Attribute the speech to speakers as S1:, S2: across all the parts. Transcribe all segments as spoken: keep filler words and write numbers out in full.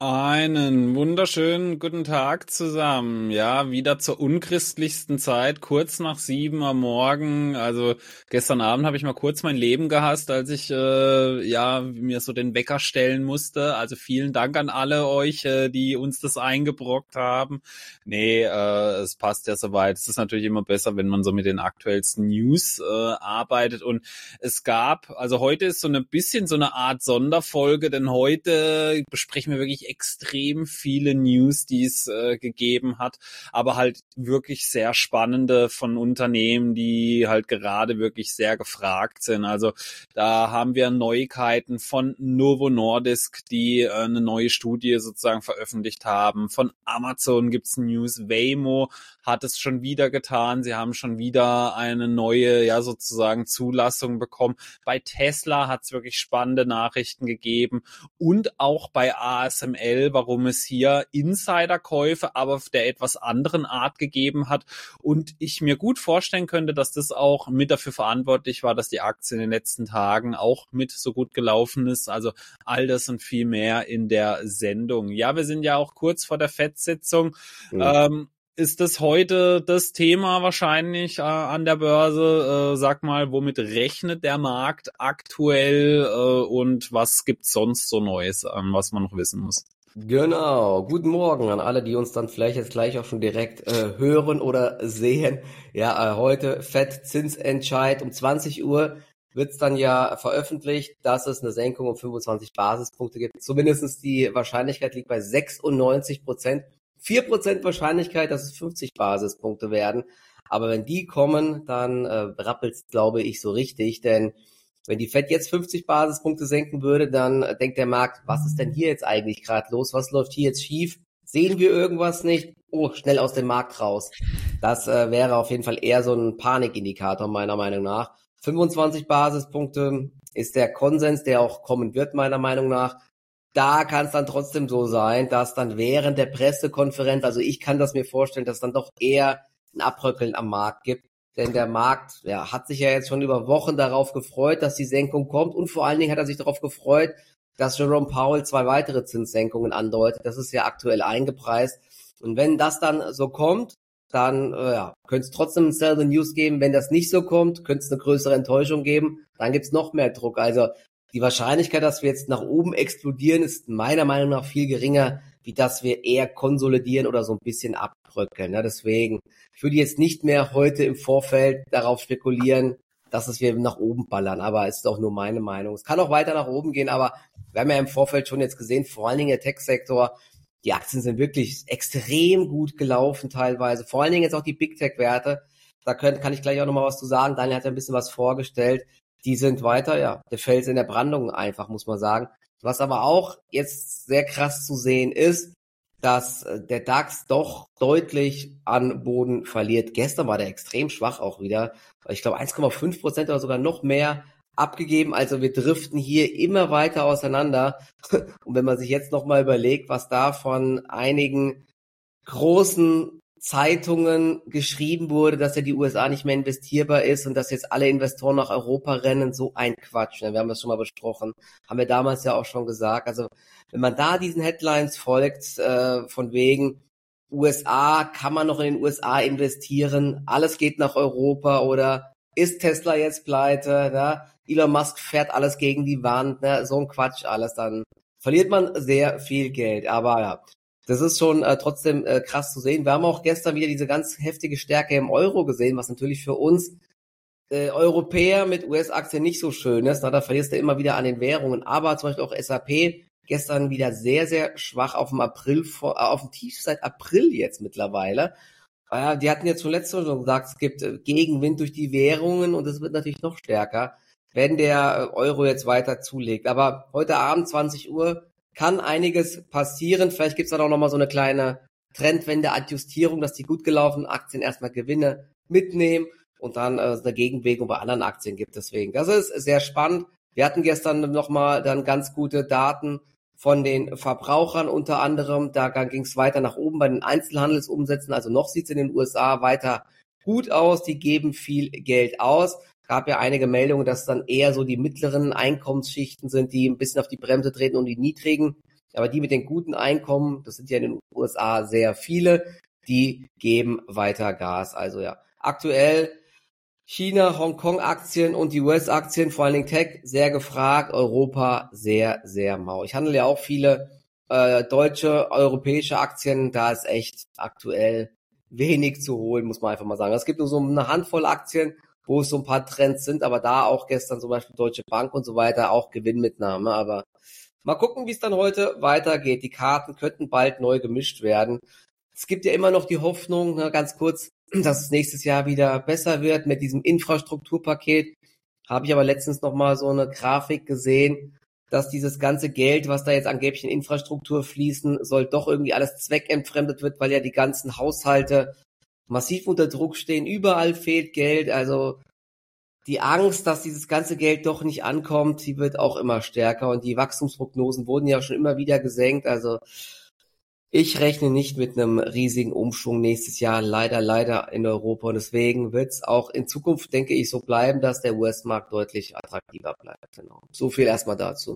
S1: Einen wunderschönen guten Tag zusammen. Ja, wieder zur unchristlichsten Zeit, kurz nach sieben am Morgen. Also gestern Abend habe ich mal kurz mein Leben gehasst, als ich äh, ja mir so den Wecker stellen musste. Also vielen Dank an alle euch, äh, die uns das eingebrockt haben. Nee, äh, es passt ja soweit. Es ist natürlich immer besser, wenn man so mit den aktuellsten News äh, arbeitet. Und es gab, also heute ist so ein bisschen so eine Art Sonderfolge, denn heute besprechen wir wirklich extrem viele News, die es äh, gegeben hat, aber halt wirklich sehr spannende von Unternehmen, die halt gerade wirklich sehr gefragt sind. Also da haben wir Neuigkeiten von Novo Nordisk, die äh, eine neue Studie sozusagen veröffentlicht haben. Von Amazon gibt's News. Waymo hat es schon wieder getan. Sie haben schon wieder eine neue, ja sozusagen Zulassung bekommen. Bei Tesla hat's wirklich spannende Nachrichten gegeben und auch bei A S M L, warum es hier Insiderkäufe, aber der etwas anderen Art gegeben hat und ich mir gut vorstellen könnte, dass das auch mit dafür verantwortlich war, dass die Aktie in den letzten Tagen auch mit so gut gelaufen ist. Also all das und viel mehr in der Sendung. Ja, wir sind ja auch kurz vor der Fed-Sitzung. Mhm. Ähm, Ist das heute das Thema wahrscheinlich äh, an der Börse? Äh, sag mal, womit rechnet der Markt aktuell äh, und was gibt's sonst so Neues, ähm, was man noch wissen muss?
S2: Genau, guten Morgen an alle, die uns dann vielleicht jetzt gleich auch schon direkt äh, hören oder sehen. Ja, äh, heute Fed-Zinsentscheid um zwanzig Uhr wird's dann ja veröffentlicht, dass es eine Senkung um fünfundzwanzig Basispunkte gibt. Zumindestens die Wahrscheinlichkeit liegt bei sechsundneunzig Prozent. vier Prozent Wahrscheinlichkeit, dass es fünfzig Basispunkte werden. Aber wenn die kommen, dann äh, rappelt's, glaube ich, so richtig. Denn wenn die Fed jetzt fünfzig Basispunkte senken würde, dann denkt der Markt, was ist denn hier jetzt eigentlich gerade los? Was läuft hier jetzt schief? Sehen wir irgendwas nicht? Oh, schnell aus dem Markt raus. Das äh, wäre auf jeden Fall eher so ein Panikindikator meiner Meinung nach. fünfundzwanzig Basispunkte ist der Konsens, der auch kommen wird, meiner Meinung nach. Da kann es dann trotzdem so sein, dass dann während der Pressekonferenz, also ich kann das mir vorstellen, dass es dann doch eher ein Abröckeln am Markt gibt. Denn der Markt ja, hat sich ja jetzt schon über Wochen darauf gefreut, dass die Senkung kommt. Und vor allen Dingen hat er sich darauf gefreut, dass Jerome Powell zwei weitere Zinssenkungen andeutet. Das ist ja aktuell eingepreist. Und wenn das dann so kommt, dann äh, ja, könnte es trotzdem ein Sell the News geben. Wenn das nicht so kommt, könnte es eine größere Enttäuschung geben. Dann gibt es noch mehr Druck. Also die Wahrscheinlichkeit, dass wir jetzt nach oben explodieren, ist meiner Meinung nach viel geringer, wie dass wir eher konsolidieren oder so ein bisschen abbröckeln. Ja, deswegen, ich würde jetzt nicht mehr heute im Vorfeld darauf spekulieren, dass es wir nach oben ballern, aber es ist auch nur meine Meinung. Es kann auch weiter nach oben gehen, aber wir haben ja im Vorfeld schon jetzt gesehen, vor allen Dingen der Tech-Sektor, die Aktien sind wirklich extrem gut gelaufen teilweise, vor allen Dingen jetzt auch die Big-Tech-Werte. Da können, kann ich gleich auch nochmal was zu sagen. Daniel hat ja ein bisschen was vorgestellt. Die sind weiter, ja, der Fels in der Brandung einfach, muss man sagen. Was aber auch jetzt sehr krass zu sehen ist, dass der DAX doch deutlich an Boden verliert. Gestern war der extrem schwach auch wieder. Ich glaube eins Komma fünf Prozent oder sogar noch mehr abgegeben. Also wir driften hier immer weiter auseinander. Und wenn man sich jetzt nochmal überlegt, was da von einigen großen Zeitungen geschrieben wurde, dass ja die U S A nicht mehr investierbar ist und dass jetzt alle Investoren nach Europa rennen, so ein Quatsch. Wir haben das schon mal besprochen, haben wir damals ja auch schon gesagt. Also wenn man da diesen Headlines folgt, äh, von wegen U S A, kann man noch in den U S A investieren, alles geht nach Europa oder ist Tesla jetzt pleite, ne? Elon Musk fährt alles gegen die Wand, ne? So ein Quatsch alles, dann verliert man sehr viel Geld. Aber ja, das ist schon äh, trotzdem äh, krass zu sehen. Wir haben auch gestern wieder diese ganz heftige Stärke im Euro gesehen, was natürlich für uns äh, Europäer mit U S-Aktien nicht so schön ist. Na, da verlierst du immer wieder an den Währungen. Aber zum Beispiel auch S A P gestern wieder sehr, sehr schwach auf dem April, äh, auf dem Tief seit April jetzt mittlerweile. Äh, die hatten jetzt zuletzt schon gesagt, es gibt äh, Gegenwind durch die Währungen und es wird natürlich noch stärker, wenn der äh, Euro jetzt weiter zulegt. Aber heute Abend zwanzig Uhr kann einiges passieren. Vielleicht gibt's dann auch nochmal so eine kleine Trendwende, Adjustierung, dass die gut gelaufenen Aktien erstmal Gewinne mitnehmen und dann äh, eine Gegenbewegung bei anderen Aktien gibt. Deswegen, das ist sehr spannend. Wir hatten gestern nochmal dann ganz gute Daten von den Verbrauchern unter anderem. Da ging's weiter nach oben bei den Einzelhandelsumsätzen. Also noch sieht's in den U S A weiter gut aus. Die geben viel Geld aus. Gab ja einige Meldungen, dass dann eher so die mittleren Einkommensschichten sind, die ein bisschen auf die Bremse treten und die niedrigen Aber die mit den guten Einkommen, das sind ja in den U S A sehr viele, die geben weiter Gas. Also ja, aktuell China, Hongkong-Aktien und die U S-Aktien, vor allen Dingen Tech, sehr gefragt, Europa sehr, sehr mau. Ich handle ja auch viele äh, deutsche, europäische Aktien, da ist echt aktuell wenig zu holen, muss man einfach mal sagen. Es gibt nur so eine Handvoll Aktien, wo es so ein paar Trends sind, aber da auch gestern zum Beispiel Deutsche Bank und so weiter, auch Gewinnmitnahme, aber mal gucken, wie es dann heute weitergeht. Die Karten könnten bald neu gemischt werden. Es gibt ja immer noch die Hoffnung, ne, ganz kurz, dass es nächstes Jahr wieder besser wird mit diesem Infrastrukturpaket. Habe ich aber letztens noch mal so eine Grafik gesehen, dass dieses ganze Geld, was da jetzt angeblich in Infrastruktur fließen soll, doch irgendwie alles zweckentfremdet wird, weil ja die ganzen Haushalte massiv unter Druck stehen. Überall fehlt Geld. Also die Angst, dass dieses ganze Geld doch nicht ankommt, die wird auch immer stärker. Und die Wachstumsprognosen wurden ja schon immer wieder gesenkt. Also ich rechne nicht mit einem riesigen Umschwung nächstes Jahr, leider, leider in Europa. Und deswegen wird es auch in Zukunft, denke ich, so bleiben, dass der U S-Markt deutlich attraktiver bleibt. Genau. So viel erstmal dazu.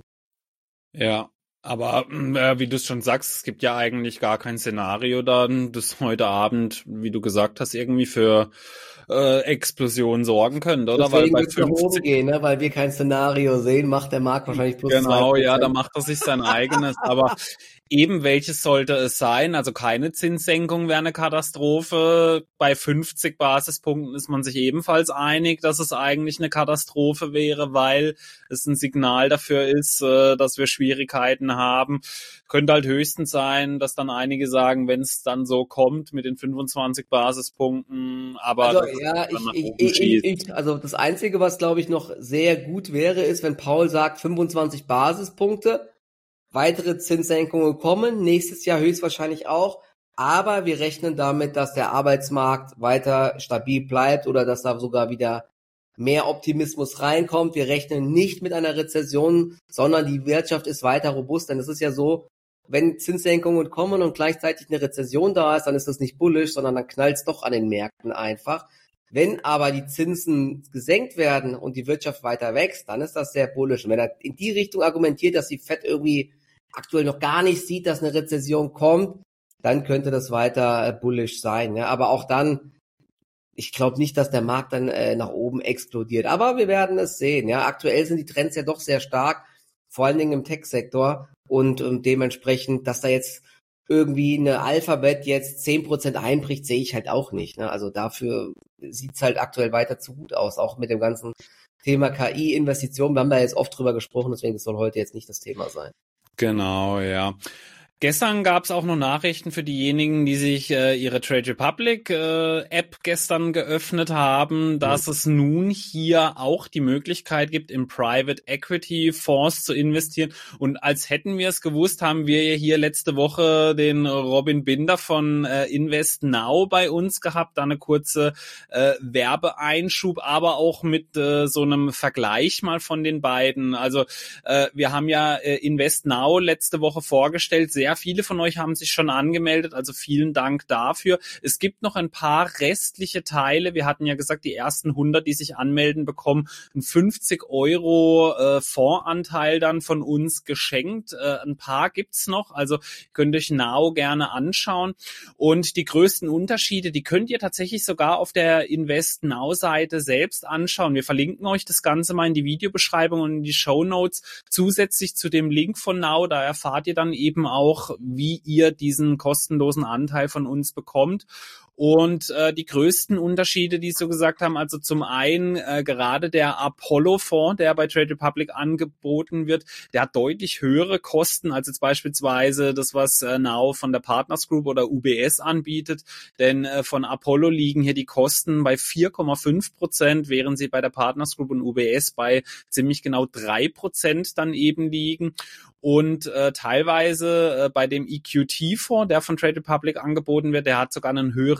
S1: Ja, aber äh, wie du es schon sagst, es gibt ja eigentlich gar kein Szenario dann, das heute Abend, wie du gesagt hast, irgendwie für äh, Explosion sorgen könnte, oder?
S2: Deswegen
S1: Weil bei
S2: wird es nach oben gehen, ne? Weil wir kein Szenario sehen, macht der Markt wahrscheinlich plus
S1: Genau,
S2: zwei Prozent.
S1: Ja, da macht er sich sein eigenes. Aber eben welches sollte es sein? Also keine Zinssenkung wäre eine Katastrophe. Bei fünfzig Basispunkten ist man sich ebenfalls einig, dass es eigentlich eine Katastrophe wäre, weil es ein Signal dafür ist, dass wir Schwierigkeiten haben. Könnte halt höchstens sein, dass dann einige sagen, wenn es dann so kommt mit den fünfundzwanzig Basispunkten, aber
S2: also,
S1: das
S2: ja,
S1: ist dann nach
S2: ich,
S1: oben
S2: ich,
S1: schießt.
S2: ich, also das Einzige, was glaube ich noch sehr gut wäre, ist, wenn Paul sagt fünfundzwanzig Basispunkte, weitere Zinssenkungen kommen, nächstes Jahr höchstwahrscheinlich auch, aber wir rechnen damit, dass der Arbeitsmarkt weiter stabil bleibt oder dass da sogar wieder mehr Optimismus reinkommt. Wir rechnen nicht mit einer Rezession, sondern die Wirtschaft ist weiter robust, denn es ist ja so, wenn Zinssenkungen kommen und gleichzeitig eine Rezession da ist, dann ist das nicht bullish, sondern dann knallt es doch an den Märkten einfach. Wenn aber die Zinsen gesenkt werden und die Wirtschaft weiter wächst, dann ist das sehr bullish. Und wenn er in die Richtung argumentiert, dass die Fed irgendwie aktuell noch gar nicht sieht, dass eine Rezession kommt, dann könnte das weiter bullish sein. Ja, aber auch dann, ich glaube nicht, dass der Markt dann äh, nach oben explodiert. Aber wir werden es sehen. Ja, aktuell sind die Trends ja doch sehr stark, vor allen Dingen im Tech-Sektor. Und, und dementsprechend, dass da jetzt irgendwie eine Alphabet jetzt zehn Prozent einbricht, sehe ich halt auch nicht. Ne? Also dafür sieht's halt aktuell weiter zu gut aus, auch mit dem ganzen Thema K I-Investitionen. Wir haben da jetzt oft drüber gesprochen, deswegen das soll heute jetzt nicht das Thema sein.
S1: Genau, ja. Gestern gab es auch noch Nachrichten für diejenigen, die sich äh, ihre Trade Republic äh, App gestern geöffnet haben, dass mhm. es nun hier auch die Möglichkeit gibt, in Private Equity Fonds zu investieren. Und als hätten wir es gewusst, haben wir hier letzte Woche den Robin Binder von äh, Invest Now bei uns gehabt, da eine kurze äh, Werbeeinschub, aber auch mit äh, so einem Vergleich mal von den beiden. Also äh, wir haben ja äh, Invest Now letzte Woche vorgestellt, sehr Ja, viele von euch haben sich schon angemeldet, also vielen Dank dafür. Es gibt noch ein paar restliche Teile. Wir hatten ja gesagt, die ersten hundert, die sich anmelden, bekommen einen fünfzig Euro äh, Fondsanteil dann von uns geschenkt. Äh, ein paar gibt's noch, also könnt ihr euch Now gerne anschauen. Und die größten Unterschiede, die könnt ihr tatsächlich sogar auf der Invest Now Seite selbst anschauen. Wir verlinken euch das Ganze mal in die Videobeschreibung und in die Shownotes. Zusätzlich zu dem Link von Now, da erfahrt ihr dann eben auch, wie ihr diesen kostenlosen Anteil von uns bekommt. Und äh, die größten Unterschiede, die so gesagt haben, also zum einen äh, gerade der Apollo-Fonds, der bei Trade Republic angeboten wird, der hat deutlich höhere Kosten als jetzt beispielsweise das, was äh, Now von der Partners Group oder U B S anbietet. Denn äh, von Apollo liegen hier die Kosten bei vier Komma fünf Prozent, während sie bei der Partners Group und U B S bei ziemlich genau drei Prozent dann eben liegen. Und äh, teilweise äh, bei dem E Q T-Fonds, der von Trade Republic angeboten wird, der hat sogar einen höheren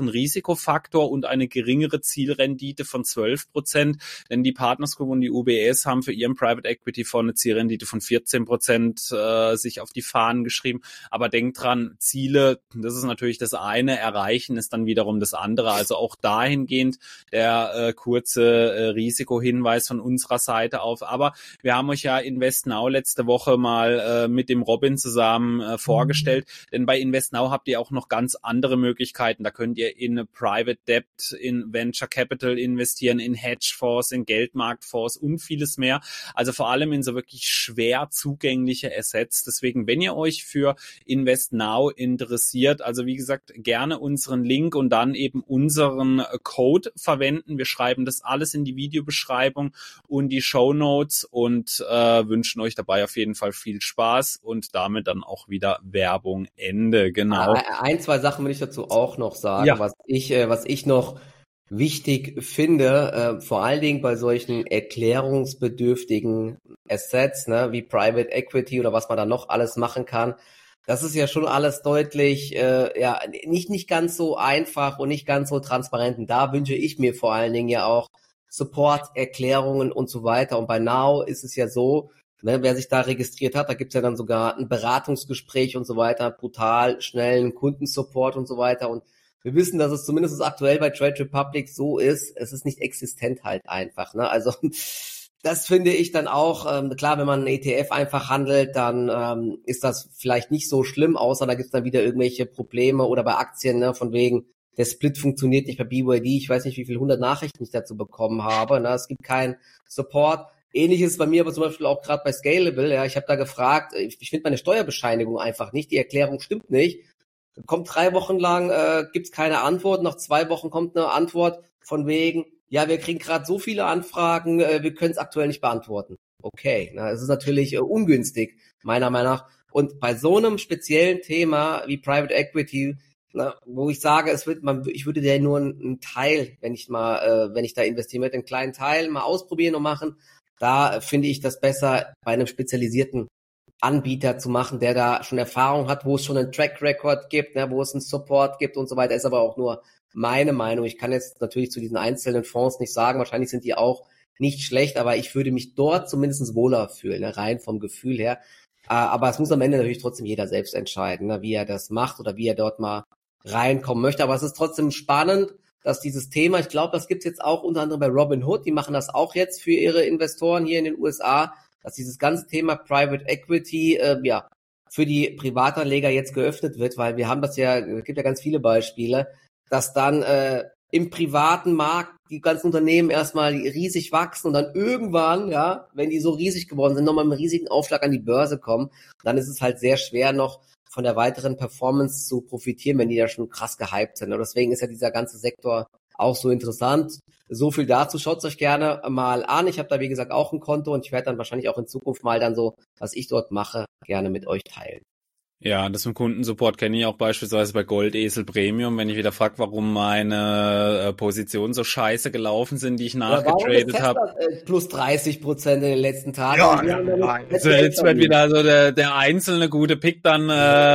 S1: hohen Risikofaktor und eine geringere Zielrendite von zwölf Prozent, denn die Partners Group und die U B S haben für ihren Private Equity Fonds eine Zielrendite von vierzehn Prozent äh, sich auf die Fahnen geschrieben. Aber denkt dran, Ziele, das ist natürlich das eine, erreichen ist dann wiederum das andere. Also auch dahingehend der äh, kurze äh, Risikohinweis von unserer Seite auf. Aber wir haben euch ja InvestNow letzte Woche mal äh, mit dem Robin zusammen äh, vorgestellt, denn bei InvestNow habt ihr auch noch ganz andere Möglichkeiten. Da könnt ihr in Private Debt, in Venture Capital investieren, in Hedgefonds, in Geldmarktfonds und vieles mehr. Also vor allem in so wirklich schwer zugängliche Assets. Deswegen, wenn ihr euch für InvestNow interessiert, also wie gesagt, gerne unseren Link und dann eben unseren Code verwenden. Wir schreiben das alles in die Videobeschreibung und die Shownotes und äh, wünschen euch dabei auf jeden Fall viel Spaß und damit dann auch wieder Werbung Ende. Genau.
S2: Ein, zwei Sachen will ich dazu auch noch sagen,
S1: Ja.
S2: was ich, äh, was ich noch wichtig finde, äh, vor allen Dingen bei solchen erklärungsbedürftigen Assets, ne, wie Private Equity oder was man da noch alles machen kann. Das ist ja schon alles deutlich, äh, ja, nicht nicht ganz so einfach und nicht ganz so transparent. Und da wünsche ich mir vor allen Dingen ja auch Support, Erklärungen und so weiter. Und bei Now ist es ja so, ne, wer sich da registriert hat, da gibt's ja dann sogar ein Beratungsgespräch und so weiter, brutal schnellen Kundensupport und so weiter. Und wir wissen, dass es zumindest aktuell bei Trade Republic so ist, es ist nicht existent halt einfach, ne? Also das finde ich dann auch, ähm, klar, wenn man einen E T F einfach handelt, dann ähm, ist das vielleicht nicht so schlimm, außer da gibt's dann wieder irgendwelche Probleme oder bei Aktien, ne, von wegen, der Split funktioniert nicht bei B Y D, ich weiß nicht, wie viele hundert Nachrichten ich dazu bekommen habe, ne? Es gibt keinen Support. Ähnliches bei mir aber zum Beispiel auch gerade bei Scalable, ja, ich habe da gefragt, ich, ich finde meine Steuerbescheinigung einfach nicht, die Erklärung stimmt nicht. Kommt drei Wochen lang, äh, gibt's keine Antwort, nach zwei Wochen kommt eine Antwort von wegen, ja, wir kriegen gerade so viele Anfragen, äh, wir können es aktuell nicht beantworten. Okay, na, es ist natürlich äh, ungünstig, meiner Meinung nach. Und bei so einem speziellen Thema wie Private Equity, na, wo ich sage, es wird, man, ich würde ja nur einen, einen Teil, wenn ich mal, äh, wenn ich da investieren möchte, einen kleinen Teil mal ausprobieren und machen, da finde ich das besser bei einem spezialisierten Anbieter zu machen, der da schon Erfahrung hat, wo es schon einen Track Record gibt, ne, wo es einen Support gibt und so weiter, ist aber auch nur meine Meinung. Ich kann jetzt natürlich zu diesen einzelnen Fonds nicht sagen, wahrscheinlich sind die auch nicht schlecht, aber ich würde mich dort zumindest wohler fühlen, ne, rein vom Gefühl her. Aber es muss am Ende natürlich trotzdem jeder selbst entscheiden, ne, wie er das macht oder wie er dort mal reinkommen möchte. Aber es ist trotzdem spannend, dass dieses Thema, ich glaube, das gibt's jetzt auch unter anderem bei Robinhood, die machen das auch jetzt für ihre Investoren hier in den U S A, dass dieses ganze Thema Private Equity äh, ja für die Privatanleger jetzt geöffnet wird, weil wir haben das ja, es gibt ja ganz viele Beispiele, dass dann äh, im privaten Markt die ganzen Unternehmen erstmal riesig wachsen und dann irgendwann, ja, wenn die so riesig geworden sind, nochmal mit einem riesigen Aufschlag an die Börse kommen, dann ist es halt sehr schwer noch von der weiteren Performance zu profitieren, wenn die da schon krass gehypt sind. Und deswegen ist ja dieser ganze Sektor auch so interessant. So viel dazu. Schaut es euch gerne mal an. Ich habe da, wie gesagt, auch ein Konto und ich werde dann wahrscheinlich auch in Zukunft mal dann so, was ich dort mache, gerne mit euch teilen.
S1: Ja, das im Kundensupport kenne ich auch beispielsweise bei Goldesel Premium, wenn ich wieder frage, warum meine äh, Positionen so scheiße gelaufen sind, die ich nachgetradet habe.
S2: Äh, plus dreißig Prozent in den letzten Tagen.
S1: Ja, ja, also jetzt wird wieder so der, der einzelne gute Pick dann äh,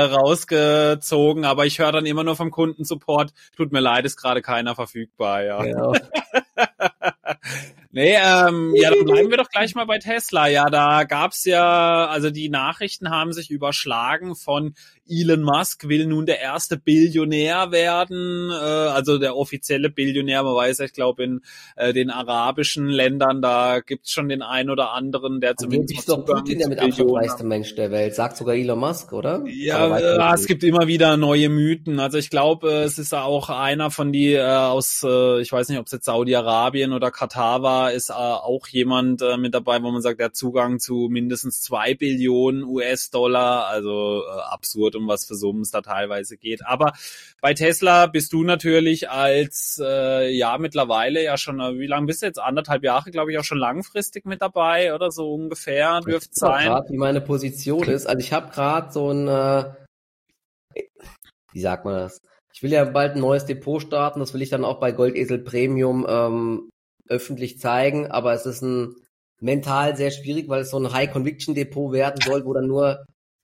S1: rausgezogen, aber ich höre dann immer nur vom Kundensupport, tut mir leid, ist gerade keiner verfügbar, ja. Genau. Nee, ähm, ja, dann bleiben wir doch gleich mal bei Tesla. Ja, da gab's ja, also die Nachrichten haben sich überschlagen von Elon Musk will nun der erste Billionär werden, äh, also der offizielle Billionär. Man weiß ja, ich glaube in äh, den arabischen Ländern, da gibt's schon den einen oder anderen, der zumindest
S2: ist doch Putin der mit Abstand reichste Mensch der Welt, sagt sogar Elon Musk, oder?
S1: Ja, äh, es gibt immer wieder neue Mythen. Also ich glaube, äh, es ist auch einer von die äh, aus, äh, ich weiß nicht, ob es jetzt Saudi-Arabien oder Katar war, ist äh, auch jemand äh, mit dabei, wo man sagt, der hat Zugang zu mindestens zwei Billionen U S-Dollar, also äh, absurd, um was für Summen es da teilweise geht. Aber bei Tesla bist du natürlich als, äh, ja, mittlerweile ja schon, äh, wie lange bist du jetzt? Anderthalb Jahre, glaube ich, auch schon langfristig mit dabei oder so ungefähr, dürfte es sein.
S2: Grad, wie meine Position ist. Also ich habe gerade so ein, äh, wie sagt man das? Ich will ja bald ein neues Depot starten, das will ich dann auch bei Goldesel Premium ähm, öffentlich zeigen, aber es ist ein mental sehr schwierig, weil es so ein High-Conviction-Depot werden soll, wo dann nur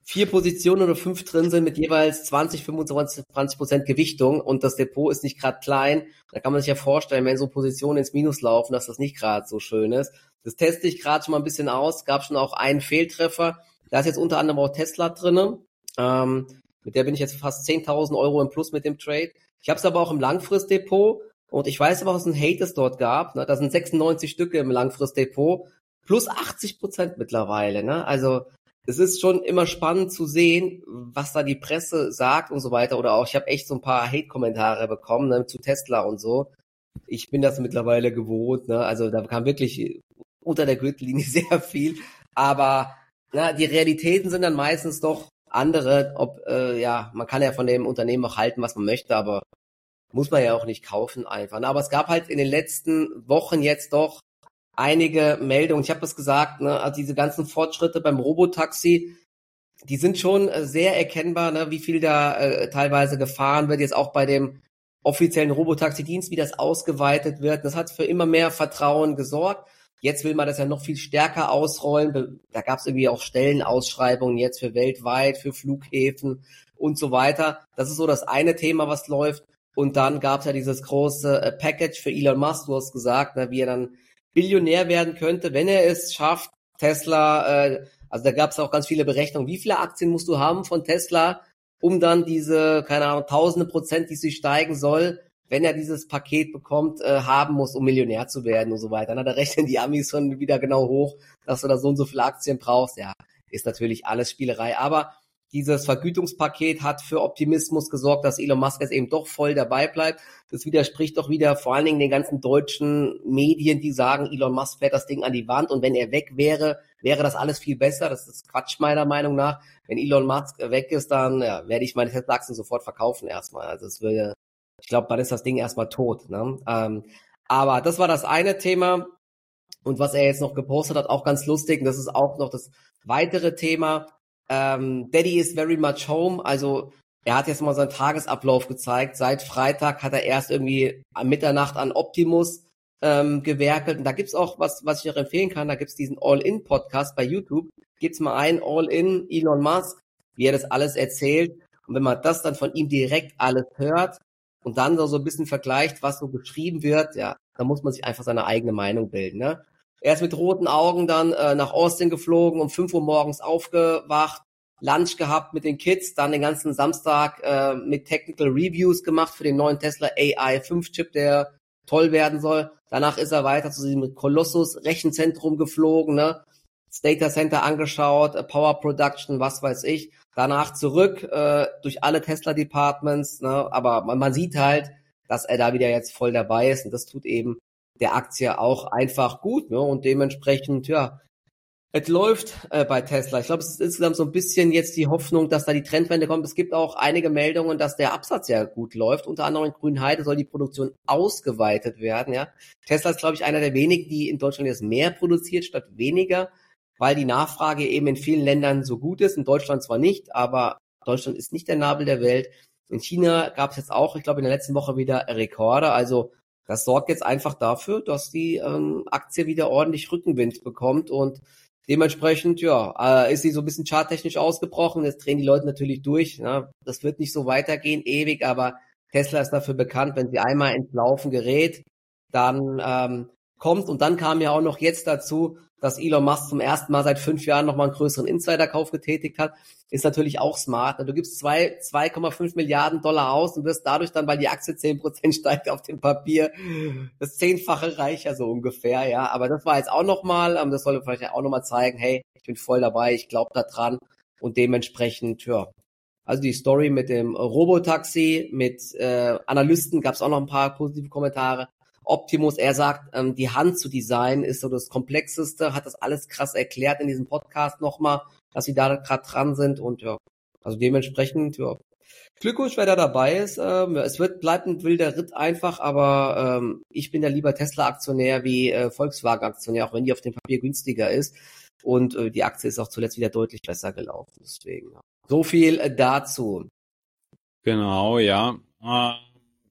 S2: vier Positionen oder fünf drin sind mit jeweils zwanzig, fünfundzwanzig Prozent Gewichtung und das Depot ist nicht gerade klein, da kann man sich ja vorstellen, wenn so Positionen ins Minus laufen, dass das nicht gerade so schön ist. Das teste ich gerade schon mal ein bisschen aus, gab schon auch einen Fehltreffer, da ist jetzt unter anderem auch Tesla drinne, ähm, mit der bin ich jetzt fast zehntausend Euro im Plus mit dem Trade. Ich habe es aber auch im Langfristdepot und ich weiß aber, was ein Hate es dort gab, ne? Da sind sechsundneunzig Stücke im Langfristdepot, plus achtzig Prozent mittlerweile, ne? Also es ist schon immer spannend zu sehen, was da die Presse sagt und so weiter. Oder auch, ich habe echt so ein paar Hate-Kommentare bekommen, ne, zu Tesla und so. Ich bin das mittlerweile gewohnt, ne? Also da kam wirklich unter der Gürtellinie sehr viel. Aber na, die Realitäten sind dann meistens doch andere. Ob äh, ja, man kann ja von dem Unternehmen auch halten, was man möchte, aber muss man ja auch nicht kaufen einfach. Aber es gab halt in den letzten Wochen jetzt doch einige Meldungen. Ich habe das gesagt, ne, also diese ganzen Fortschritte beim Robotaxi, die sind schon sehr erkennbar, ne, wie viel da äh, teilweise gefahren wird, jetzt auch bei dem offiziellen Robotaxi-Dienst, wie das ausgeweitet wird. Das hat für immer mehr Vertrauen gesorgt. Jetzt will man das ja noch viel stärker ausrollen. Da gab es irgendwie auch Stellenausschreibungen jetzt für weltweit, für Flughäfen und so weiter. Das ist so das eine Thema, was läuft. Und dann gab es ja dieses große äh, Package für Elon Musk, du hast gesagt, ne, wie er dann Billionär werden könnte, wenn er es schafft, Tesla, äh, also da gab es auch ganz viele Berechnungen, wie viele Aktien musst du haben von Tesla, um dann diese, keine Ahnung, tausende Prozent, die sie steigen soll, wenn er dieses Paket bekommt, äh, haben muss, um Millionär zu werden und so weiter. Na, da rechnen die Amis schon wieder genau hoch, dass du da so und so viele Aktien brauchst. Ja, ist natürlich alles Spielerei, aber dieses Vergütungspaket hat für Optimismus gesorgt, dass Elon Musk jetzt eben doch voll dabei bleibt. Das widerspricht doch wieder vor allen Dingen den ganzen deutschen Medien, die sagen, Elon Musk fährt das Ding an die Wand und wenn er weg wäre, wäre das alles viel besser. Das ist Quatsch meiner Meinung nach. Wenn Elon Musk weg ist, dann ja, werde ich meine Tesla-Aktien sofort verkaufen erstmal. Also es würde, ich glaube, dann ist das Ding erstmal tot. Ne? Ähm, aber das war das eine Thema. Und was er jetzt noch gepostet hat, auch ganz lustig, und das ist auch noch das weitere Thema. Ähm, Daddy is very much home, also er hat jetzt mal seinen Tagesablauf gezeigt. Seit Freitag hat er erst irgendwie am Mitternacht an Optimus ähm, gewerkelt. Und da gibt's auch was, was ich noch empfehlen kann. Da gibt's diesen All-In-Podcast bei YouTube. Gibt's mal ein All-In Elon Musk, wie er das alles erzählt. Und wenn man das dann von ihm direkt alles hört und dann so, so ein bisschen vergleicht, was so geschrieben wird, ja, dann muss man sich einfach seine eigene Meinung bilden, ne? Er ist mit roten Augen dann äh, nach Austin geflogen, um fünf Uhr morgens aufgewacht, Lunch gehabt mit den Kids, dann den ganzen Samstag äh, mit Technical Reviews gemacht für den neuen Tesla A I fünf Chip, der toll werden soll. Danach ist er weiter zu diesem Colossus Rechenzentrum geflogen, ne? Das Data Center angeschaut, Power Production, was weiß ich. Danach zurück äh, durch alle Tesla Departments, ne? Aber man, man sieht halt, dass er da wieder jetzt voll dabei ist und das tut eben der Aktie auch einfach gut, ne? Und dementsprechend, ja, es läuft äh, bei Tesla. Ich glaube, es ist insgesamt so ein bisschen jetzt die Hoffnung, dass da die Trendwende kommt. Es gibt auch einige Meldungen, dass der Absatz ja gut läuft. Unter anderem in Grünheide soll die Produktion ausgeweitet werden, ja. Tesla ist, glaube ich, einer der wenigen, die in Deutschland jetzt mehr produziert statt weniger, weil die Nachfrage eben in vielen Ländern so gut ist. In Deutschland zwar nicht, aber Deutschland ist nicht der Nabel der Welt. In China gab es jetzt auch, ich glaube, in der letzten Woche wieder Rekorde. Also das sorgt jetzt einfach dafür, dass die ähm, Aktie wieder ordentlich Rückenwind bekommt und dementsprechend, ja, äh, ist sie so ein bisschen charttechnisch ausgebrochen. Jetzt drehen die Leute natürlich durch. Ne? Das wird nicht so weitergehen ewig, aber Tesla ist dafür bekannt, wenn sie einmal ins Laufen gerät, dann ähm, kommt. Und dann kam ja auch noch jetzt dazu, dass Elon Musk zum ersten Mal seit fünf Jahren nochmal einen größeren Insiderkauf getätigt hat. Ist natürlich auch smart. Du gibst zwei, zwei Komma fünf Milliarden Dollar aus und wirst dadurch dann, weil die Aktie zehn Prozent steigt auf dem Papier, das Zehnfache reicher so ungefähr, ja. Aber das war jetzt auch nochmal, das sollte vielleicht auch nochmal zeigen, hey, ich bin voll dabei, ich glaube da dran und dementsprechend, ja. Also die Story mit dem Robotaxi, mit äh, Analysten gab es auch noch ein paar positive Kommentare. Optimus, er sagt, ähm, die Hand zu designen ist so das Komplexeste, hat das alles krass erklärt in diesem Podcast nochmal, dass sie da gerade dran sind und ja, also dementsprechend, ja, Glückwunsch, wer da dabei ist. Ähm, es wird, bleibt ein wilder Ritt einfach, aber ähm, ich bin ja lieber Tesla-Aktionär wie äh, Volkswagen-Aktionär, auch wenn die auf dem Papier günstiger ist und äh, die Aktie ist auch zuletzt wieder deutlich besser gelaufen, deswegen. Ja. So viel äh, dazu.
S1: Genau, ja. Äh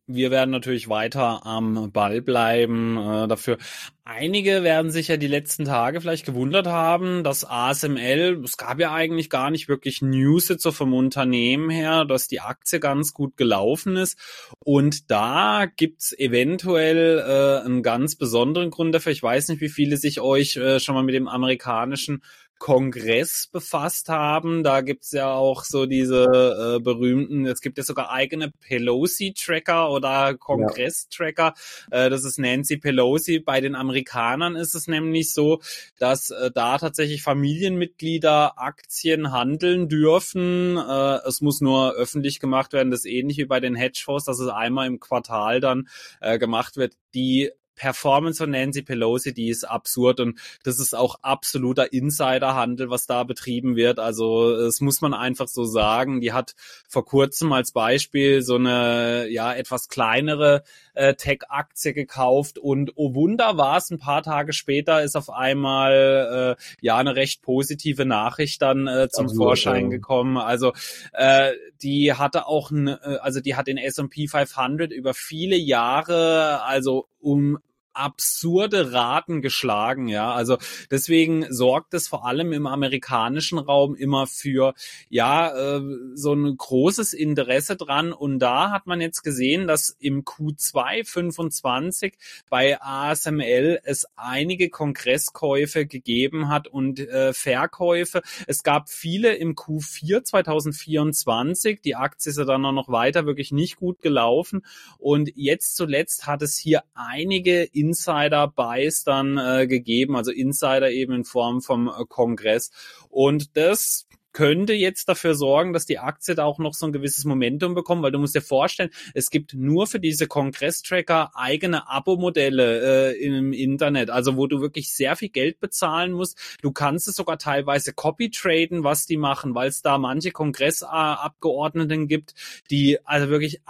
S1: wir werden natürlich weiter am Ball bleiben äh, dafür. Einige werden sich ja die letzten Tage vielleicht gewundert haben, dass A S M L, es gab ja eigentlich gar nicht wirklich News jetzt so vom Unternehmen her, dass die Aktie ganz gut gelaufen ist. Und da gibt's eventuell äh, einen ganz besonderen Grund dafür. Ich weiß nicht, wie viele sich euch äh, schon mal mit dem amerikanischen Kongress befasst haben. Da gibt's ja auch so diese äh, berühmten, es gibt ja sogar eigene Pelosi-Tracker oder Kongress-Tracker. Ja. Äh, das ist Nancy Pelosi. Bei den Amerikanern ist es nämlich so, dass äh, da tatsächlich Familienmitglieder Aktien handeln dürfen. Äh, es muss nur öffentlich gemacht werden. Das ist ähnlich wie bei den Hedgefonds, dass es einmal im Quartal dann äh, gemacht wird. Die Performance von Nancy Pelosi, die ist absurd und das ist auch absoluter Insiderhandel, was da betrieben wird. Also das muss man einfach so sagen. Die hat vor kurzem als Beispiel so eine ja etwas kleinere äh, Tech-Aktie gekauft und oh Wunder war es, ein paar Tage später ist auf einmal äh, ja eine recht positive Nachricht dann äh, zum Absolut, Vorschein ja. gekommen. Also äh, die hatte auch, ne, also die hat den S und P fünfhundert über viele Jahre, also um absurde Raten geschlagen, ja, also deswegen sorgt es vor allem im amerikanischen Raum immer für, ja, äh, so ein großes Interesse dran und da hat man jetzt gesehen, dass im Q zwei fünfundzwanzig bei A S M L es einige Kongresskäufe gegeben hat und äh, Verkäufe. Es gab viele im Q vier zweitausendvierundzwanzig, die Aktie ist ja dann noch weiter wirklich nicht gut gelaufen und jetzt zuletzt hat es hier einige Insider-Buys dann äh, gegeben, also Insider eben in Form vom äh, Kongress. Und das könnte jetzt dafür sorgen, dass die Aktie da auch noch so ein gewisses Momentum bekommt, weil du musst dir vorstellen, es gibt nur für diese Kongress-Tracker eigene Abo-Modelle äh, im Internet, also wo du wirklich sehr viel Geld bezahlen musst. Du kannst es sogar teilweise copy-traden, was die machen, weil es da manche Kongressabgeordneten gibt, die also wirklich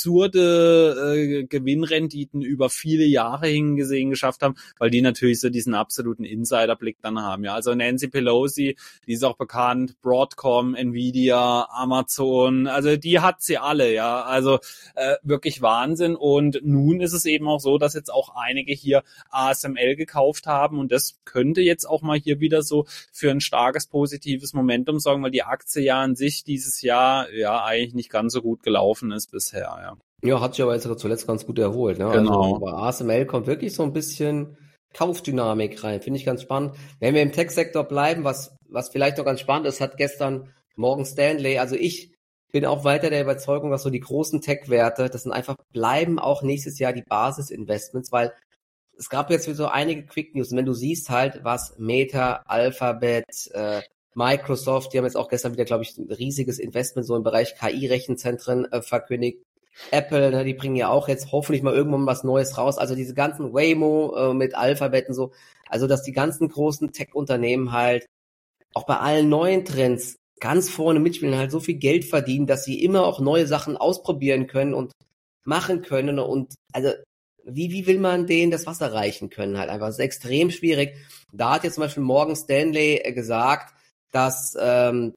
S1: absurde äh, Gewinnrenditen über viele Jahre hingesehen geschafft haben, weil die natürlich so diesen absoluten Insiderblick dann haben. Ja, also Nancy Pelosi, die ist auch bekannt, Broadcom, Nvidia, Amazon, also die hat sie alle, ja, also äh, wirklich Wahnsinn und nun ist es eben auch so, dass jetzt auch einige hier A S M L gekauft haben und das könnte jetzt auch mal hier wieder so für ein starkes positives Momentum sorgen, weil die Aktie ja an sich dieses Jahr ja eigentlich nicht ganz so gut gelaufen ist bisher, ja.
S2: Ja, hat sich aber jetzt zuletzt ganz gut erholt, ne?
S1: Genau.
S2: Also bei A S M L kommt wirklich so ein bisschen Kaufdynamik rein, finde ich ganz spannend. Wenn wir im Tech-Sektor bleiben, was was vielleicht noch ganz spannend ist, hat gestern Morgan Stanley, also ich bin auch weiter der Überzeugung, dass so die großen Tech-Werte, das sind einfach, bleiben auch nächstes Jahr die Basis-Investments, weil es gab jetzt so einige Quick-News und wenn du siehst halt, was Meta, Alphabet, äh, Microsoft, die haben jetzt auch gestern wieder, glaube ich, ein riesiges Investment so im Bereich K I-Rechenzentren äh, verkündigt. Apple, ne, die bringen ja auch jetzt hoffentlich mal irgendwann was Neues raus. Also diese ganzen Waymo äh, mit Alphabet und so. Also dass die ganzen großen Tech-Unternehmen halt auch bei allen neuen Trends ganz vorne mitspielen, halt so viel Geld verdienen, dass sie immer auch neue Sachen ausprobieren können und machen können. Und also wie wie will man denen das Wasser reichen können halt einfach? Das ist extrem schwierig. Da hat jetzt zum Beispiel Morgan Stanley gesagt, dass ähm,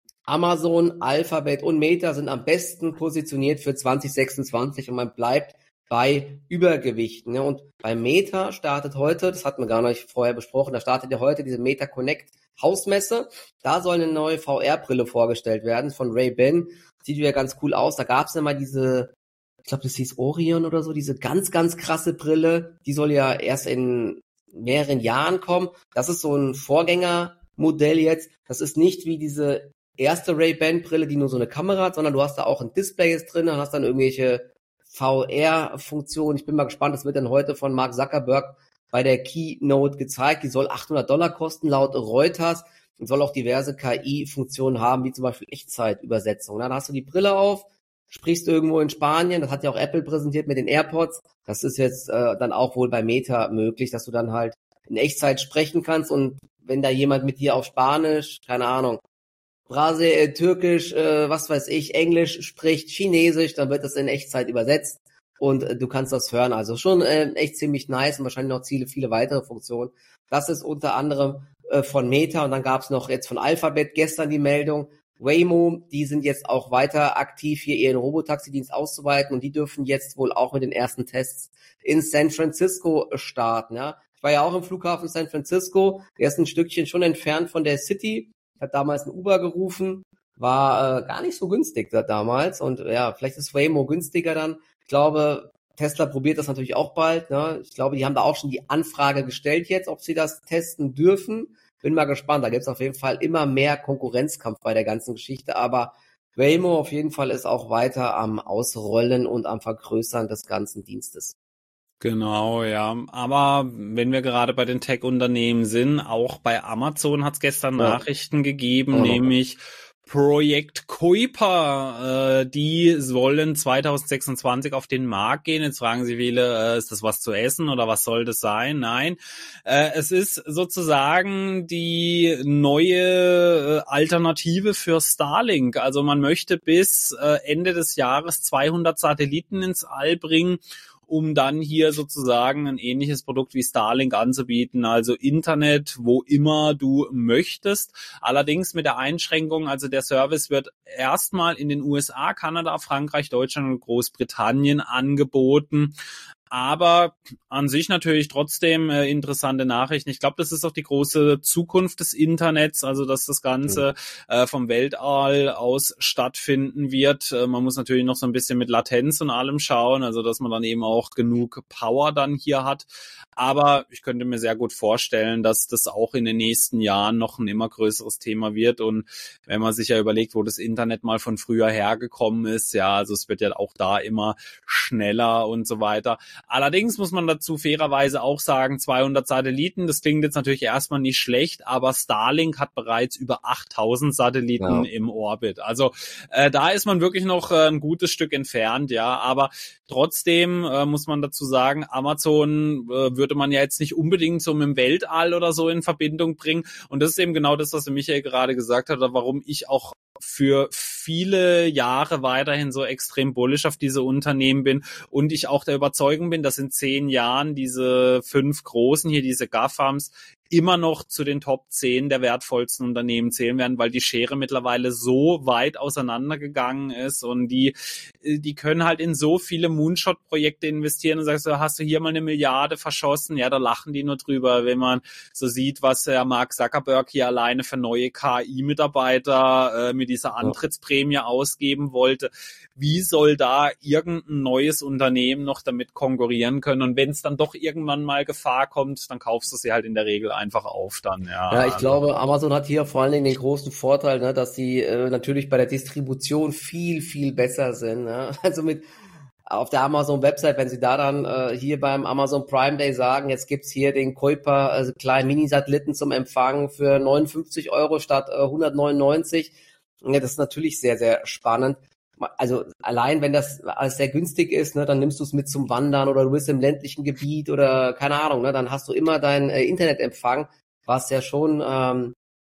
S2: Amazon, Alphabet und Meta sind am besten positioniert für zwanzig sechsundzwanzig und man bleibt bei Übergewichten. Ne? Und bei Meta startet heute, das hatten wir gar nicht vorher besprochen, da startet ja heute diese Meta Connect Hausmesse. Da soll eine neue V R-Brille vorgestellt werden von Ray-Ban. Sieht wieder ganz cool aus. Da gab es ja mal diese, ich glaube, das hieß Orion oder so, diese ganz, ganz krasse Brille. Die soll ja erst in mehreren Jahren kommen. Das ist so ein Vorgängermodell jetzt. Das ist nicht wie diese erste Ray-Ban-Brille, die nur so eine Kamera hat, sondern du hast da auch ein Display jetzt drin, hast dann irgendwelche V R-Funktionen. Ich bin mal gespannt, das wird dann heute von Mark Zuckerberg bei der Keynote gezeigt. Die soll achthundert Dollar kosten laut Reuters und soll auch diverse K I-Funktionen haben, wie zum Beispiel Echtzeitübersetzung. Da hast du die Brille auf, sprichst irgendwo in Spanien, das hat ja auch Apple präsentiert mit den AirPods. Das ist jetzt äh, dann auch wohl bei Meta möglich, dass du dann halt in Echtzeit sprechen kannst und wenn da jemand mit dir auf Spanisch, keine Ahnung, Brasil, äh, Türkisch, äh, was weiß ich, Englisch spricht, Chinesisch, dann wird das in Echtzeit übersetzt und äh, du kannst das hören. Also schon äh, echt ziemlich nice und wahrscheinlich noch viele, viele weitere Funktionen. Das ist unter anderem äh, von Meta und dann gab es noch jetzt von Alphabet gestern die Meldung, Waymo, die sind jetzt auch weiter aktiv, hier ihren Robotaxi-Dienst auszuweiten und die dürfen jetzt wohl auch mit den ersten Tests in San Francisco starten, ja. Ich war ja auch im Flughafen San Francisco, der ist ein Stückchen schon entfernt von der City. Ich habe damals ein Uber gerufen, war äh, gar nicht so günstig da damals und ja, vielleicht ist Waymo günstiger dann. Ich glaube, Tesla probiert das natürlich auch bald, ne? Ich glaube, die haben da auch schon die Anfrage gestellt jetzt, ob sie das testen dürfen. Bin mal gespannt, da gibt's auf jeden Fall immer mehr Konkurrenzkampf bei der ganzen Geschichte, aber Waymo auf jeden Fall ist auch weiter am Ausrollen und am Vergrößern des ganzen Dienstes.
S1: Genau, ja. Aber wenn wir gerade bei den Tech-Unternehmen sind, auch bei Amazon hat es gestern ja. Nachrichten gegeben, oh, nämlich Projekt Kuiper, äh, die sollen zwanzig sechsundzwanzig auf den Markt gehen. Jetzt fragen Sie viele, äh, ist das was zu essen oder was soll das sein? Nein, äh, es ist sozusagen die neue äh, Alternative für Starlink. Also man möchte bis äh, Ende des Jahres zweihundert Satelliten ins All bringen, um dann hier sozusagen ein ähnliches Produkt wie Starlink anzubieten, also Internet, wo immer du möchtest. Allerdings mit der Einschränkung, also der Service wird erstmal in den U S A, Kanada, Frankreich, Deutschland und Großbritannien angeboten. Aber an sich natürlich trotzdem äh, interessante Nachrichten. Ich glaube, das ist auch die große Zukunft des Internets, also dass das Ganze äh, vom Weltall aus stattfinden wird. Äh, man muss natürlich noch so ein bisschen mit Latenz und allem schauen, also dass man dann eben auch genug Power dann hier hat. Aber ich könnte mir sehr gut vorstellen, dass das auch in den nächsten Jahren noch ein immer größeres Thema wird. Und wenn man sich ja überlegt, wo das Internet mal von früher hergekommen ist, ja, also es wird ja auch da immer schneller und so weiter. Allerdings muss man dazu fairerweise auch sagen, zweihundert Satelliten, das klingt jetzt natürlich erstmal nicht schlecht, aber Starlink hat bereits über achttausend Satelliten ja. im Orbit. Also äh, da ist man wirklich noch äh, ein gutes Stück entfernt, ja, aber trotzdem äh, muss man dazu sagen, Amazon äh, würde man ja jetzt nicht unbedingt so mit dem Weltall oder so in Verbindung bringen und das ist eben genau das, was Michael gerade gesagt hat, oder warum ich auch für viele Jahre weiterhin so extrem bullish auf diese Unternehmen bin und ich auch der Überzeugung bin, dass in zehn Jahren diese fünf großen hier, diese GAFAMs, immer noch zu den Top zehn der wertvollsten Unternehmen zählen werden, weil die Schere mittlerweile so weit auseinandergegangen ist und die die können halt in so viele Moonshot-Projekte investieren und sagst du, hast du hier mal eine Milliarde verschossen? Ja, da lachen die nur drüber, wenn man so sieht, was der Mark Zuckerberg hier alleine für neue K I-Mitarbeiter äh, mit dieser Antrittsprämie ausgeben wollte. Wie soll da irgendein neues Unternehmen noch damit konkurrieren können? Und wenn es dann doch irgendwann mal Gefahr kommt, dann kaufst du sie halt in der Regel einfach auf dann. Ja,
S2: ja ich also. glaube, Amazon hat hier vor allen Dingen den großen Vorteil, ne, dass sie äh, natürlich bei der Distribution viel, viel besser sind. Ne? Also mit auf der Amazon-Website, wenn sie da dann äh, hier beim Amazon Prime Day sagen, jetzt gibt's hier den Kuiper, also kleinen Mini-Satelliten zum Empfang für neunundfünfzig Euro statt äh, hundertneunundneunzig. Ja, das ist natürlich sehr, sehr spannend. Also allein, wenn das alles sehr günstig ist, ne, dann nimmst du es mit zum Wandern oder du bist im ländlichen Gebiet oder keine Ahnung, ne, dann hast du immer deinen äh, Internetempfang, was ja schon ähm,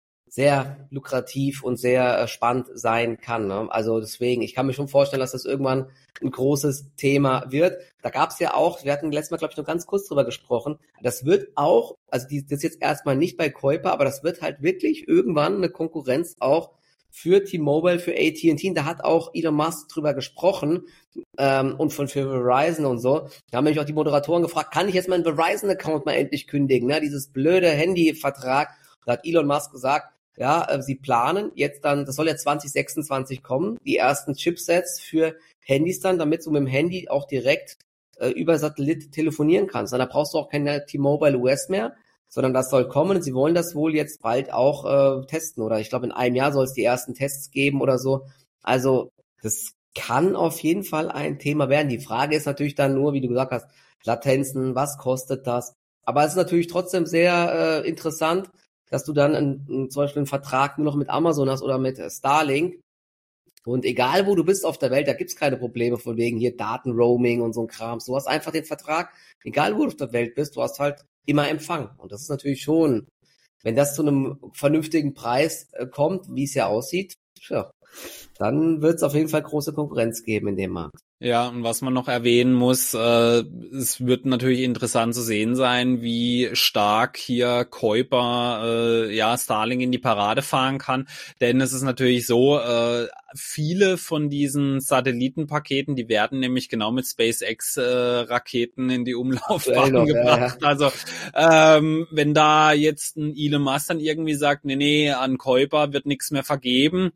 S2: sehr lukrativ und sehr äh, spannend sein kann. Ne? Also deswegen, ich kann mir schon vorstellen, dass das irgendwann ein großes Thema wird. Da gab es ja auch, wir hatten letztes Mal, glaube ich, noch ganz kurz drüber gesprochen, das wird auch, also die, das ist jetzt erstmal nicht bei Kuiper, aber das wird halt wirklich irgendwann eine Konkurrenz auch für T-Mobile, für A T and T, da hat auch Elon Musk drüber gesprochen ähm, und von für Verizon und so. Da haben mich auch die Moderatoren gefragt, kann ich jetzt meinen Verizon-Account mal endlich kündigen? Ne? Dieses blöde Handy-Vertrag. Da hat Elon Musk gesagt, ja, äh, sie planen jetzt dann, das soll ja zwanzig sechsundzwanzig kommen, die ersten Chipsets für Handys dann, damit du mit dem Handy auch direkt äh, über Satellit telefonieren kannst. Und da brauchst du auch keine T-Mobile U S mehr, sondern das soll kommen und sie wollen das wohl jetzt bald auch äh, testen oder ich glaube in einem Jahr soll es die ersten Tests geben oder so. Also das kann auf jeden Fall ein Thema werden. Die Frage ist natürlich dann nur, wie du gesagt hast, Latenzen, was kostet das? Aber es ist natürlich trotzdem sehr äh, interessant, dass du dann ein, ein, zum Beispiel einen Vertrag nur noch mit Amazon hast oder mit Starlink. Und egal, wo du bist auf der Welt, da gibt's keine Probleme von wegen hier Datenroaming und so ein Kram. Du hast einfach den Vertrag, egal wo du auf der Welt bist, du hast halt immer Empfang. Und das ist natürlich schon, wenn das zu einem vernünftigen Preis äh, kommt, wie es ja aussieht, ja, dann wird es auf jeden Fall große Konkurrenz geben in dem Markt.
S1: Ja, und was man noch erwähnen muss, äh, es wird natürlich interessant zu sehen sein, wie stark hier Kuiper äh, ja Starlink in die Parade fahren kann, denn es ist natürlich so, äh, viele von diesen Satellitenpaketen, die werden nämlich genau mit SpaceX äh, Raketen in die Umlaufbahn
S2: noch,
S1: gebracht.
S2: Ja, ja.
S1: Also ähm, wenn da jetzt ein Elon Musk dann irgendwie sagt, nee, nee, an Kuiper wird nichts mehr vergeben.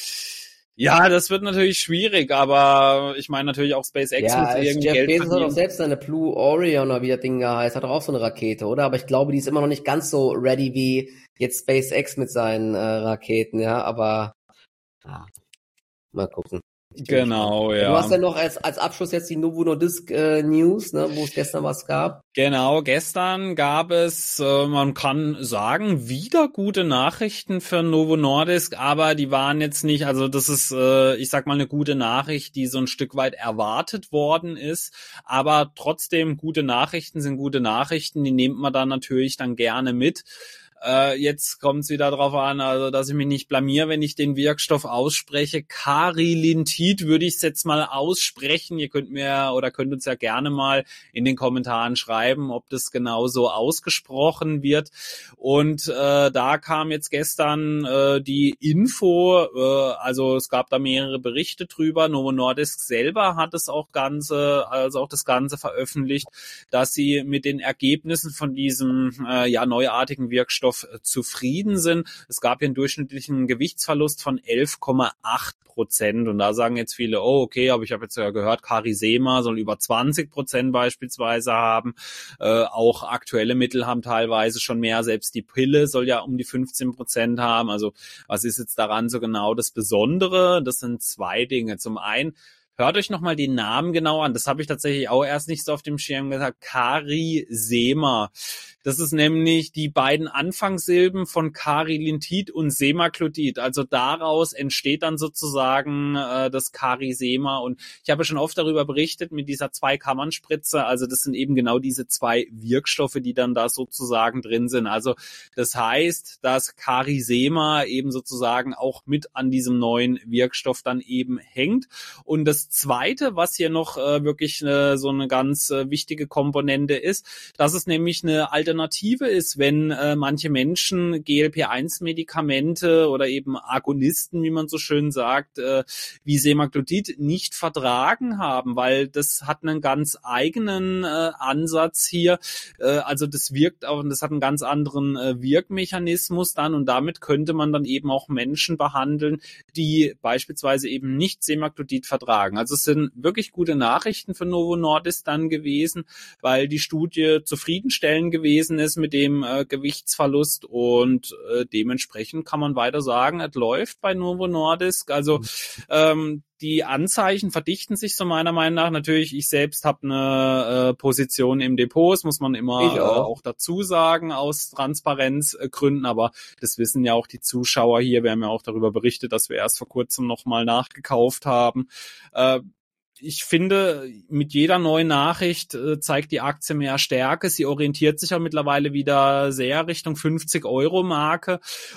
S1: Ja, das wird natürlich schwierig, aber ich meine natürlich auch SpaceX muss
S2: Ja, es,
S1: irgendwie
S2: Jeff
S1: Geld
S2: Bezos hat doch
S1: verdienen.
S2: selbst seine Blue Orion oder wie das Ding da heißt, hat doch auch so eine Rakete, oder? Aber ich glaube, die ist immer noch nicht ganz so ready wie jetzt SpaceX mit seinen äh, Raketen, ja, aber ja, mal gucken. Ich bin gespannt.
S1: Genau,
S2: Du hast
S1: ja.
S2: ja noch als, als Abschluss jetzt die Novo Nordisk äh, News, ne, wo es gestern was gab.
S1: Genau, gestern gab es, äh, man kann sagen, wieder gute Nachrichten für Novo Nordisk, aber die waren jetzt nicht, also das ist, äh, ich sag mal, eine gute Nachricht, die so ein Stück weit erwartet worden ist, aber trotzdem gute Nachrichten sind gute Nachrichten, die nimmt man dann natürlich dann gerne mit. Äh, jetzt kommt es wieder drauf an, also dass ich mich nicht blamier, wenn ich den Wirkstoff ausspreche. Carilintid würde ich es jetzt mal aussprechen. Ihr könnt mir oder könnt uns ja gerne mal in den Kommentaren schreiben, ob das genau so ausgesprochen wird. Und äh, da kam jetzt gestern äh, die Info, äh, also es gab da mehrere Berichte drüber. Novo Nordisk selber hat es auch Ganze, also auch das Ganze veröffentlicht, dass sie mit den Ergebnissen von diesem äh, ja neuartigen Wirkstoff zufrieden sind. Es gab hier einen durchschnittlichen Gewichtsverlust von elf Komma acht Prozent und da sagen jetzt viele, oh okay, aber ich habe jetzt ja gehört, Carisema soll über zwanzig Prozent beispielsweise haben. Äh, auch aktuelle Mittel haben teilweise schon mehr, selbst die Pille soll ja um die fünfzehn Prozent haben. Also was ist jetzt daran so genau das Besondere? Das sind zwei Dinge. Zum einen, hört euch nochmal den Namen genau an. Das habe ich tatsächlich auch erst nicht so auf dem Schirm gesagt. Carisema. Das ist nämlich die beiden Anfangssilben von Carilintid und Semaglutid. Also daraus entsteht dann sozusagen äh, das Carisema. Und ich habe schon oft darüber berichtet mit dieser Zwei-Kammern-Spritze. Also das sind eben genau diese zwei Wirkstoffe, die dann da sozusagen drin sind. Also das heißt, dass Carisema eben sozusagen auch mit an diesem neuen Wirkstoff dann eben hängt. Und das Zweite, was hier noch äh, wirklich äh, so eine ganz äh, wichtige Komponente ist, dass es nämlich eine Alternative ist, wenn äh, manche Menschen G L P eins Medikamente oder eben Agonisten, wie man so schön sagt, äh, wie Semaglutid nicht vertragen haben, weil das hat einen ganz eigenen äh, Ansatz hier. Äh, also das wirkt auch, und das hat einen ganz anderen äh, Wirkmechanismus dann und damit könnte man dann eben auch Menschen behandeln, die beispielsweise eben nicht Semaglutid vertragen. Also es sind wirklich gute Nachrichten für Novo Nordisk dann gewesen, weil die Studie zufriedenstellend gewesen ist mit dem äh, Gewichtsverlust und äh, dementsprechend kann man weiter sagen, es läuft bei Novo Nordisk. Also ähm, die Anzeichen verdichten sich so meiner Meinung nach. Natürlich, ich selbst habe eine äh, Position im Depot, das muss man immer
S2: Ich
S1: äh,
S2: auch.
S1: auch dazu sagen, aus Transparenzgründen, aber das wissen ja auch die Zuschauer hier. Wir haben ja auch darüber berichtet, dass wir erst vor kurzem nochmal nachgekauft haben. Äh, Ich finde, mit jeder neuen Nachricht äh, zeigt die Aktie mehr Stärke. Sie orientiert sich ja mittlerweile wieder sehr Richtung fünfzig Euro Marke.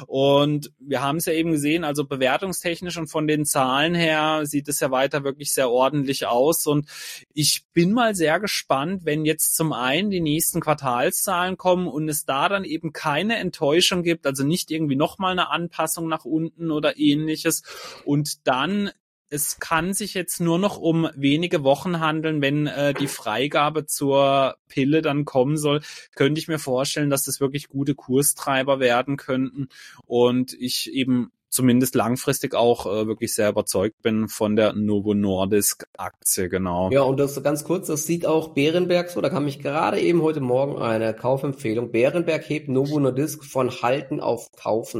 S1: Und wir haben es ja eben gesehen, also bewertungstechnisch und von den Zahlen her sieht es ja weiter wirklich sehr ordentlich aus. Und ich bin mal sehr gespannt, wenn jetzt zum einen die nächsten Quartalszahlen kommen und es da dann eben keine Enttäuschung gibt, also nicht irgendwie nochmal eine Anpassung nach unten oder ähnliches. Und dann es kann sich jetzt nur noch um wenige Wochen handeln, wenn äh, die Freigabe zur Pille dann kommen soll, könnte ich mir vorstellen, dass das wirklich gute Kurstreiber werden könnten und ich eben zumindest langfristig auch äh, wirklich sehr überzeugt bin von der Novo Nordisk Aktie, genau.
S2: Ja, und das ganz kurz, das sieht auch Berenberg so, da kam ich gerade eben heute Morgen eine Kaufempfehlung. Berenberg hebt Novo Nordisk von Halten auf Kaufen.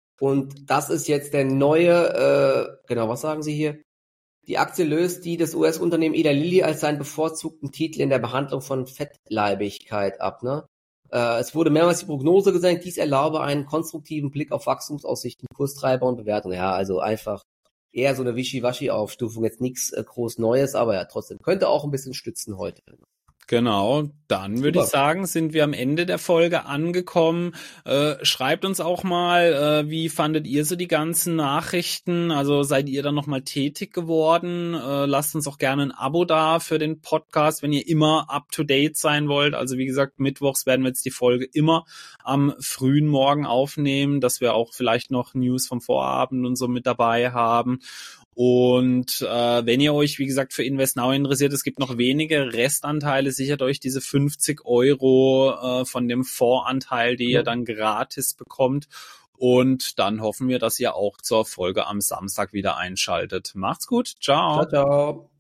S2: Und das ist jetzt der neue, äh, genau, was sagen Sie hier? Die Aktie löst die des U S-Unternehmen Eli Lilly als seinen bevorzugten Titel in der Behandlung von Fettleibigkeit ab, ne? Äh, es wurde mehrmals die Prognose gesenkt, dies erlaube einen konstruktiven Blick auf Wachstumsaussichten, Kurstreiber und Bewertung. Ja, also einfach eher so eine Wischiwaschi-Aufstufung, jetzt nichts äh, groß Neues, aber ja, trotzdem könnte auch ein bisschen stützen heute.
S1: Genau, dann würde ich sagen, sind wir am Ende der Folge angekommen. Äh, schreibt uns auch mal, äh, wie fandet ihr so die ganzen Nachrichten? Also seid ihr dann nochmal tätig geworden? Äh, lasst uns auch gerne ein Abo da für den Podcast, wenn ihr immer up-to-date sein wollt. Also wie gesagt, mittwochs werden wir jetzt die Folge immer am frühen Morgen aufnehmen, dass wir auch vielleicht noch News vom Vorabend und so mit dabei haben. Und äh, wenn ihr euch, wie gesagt, für InvestNow interessiert, es gibt noch wenige Restanteile, sichert euch diese fünfzig Euro äh, von dem Fondsanteil, die ja. ihr dann gratis bekommt. Und dann hoffen wir, dass ihr auch zur Folge am Samstag wieder einschaltet. Macht's gut, ciao.
S2: Ciao, ciao.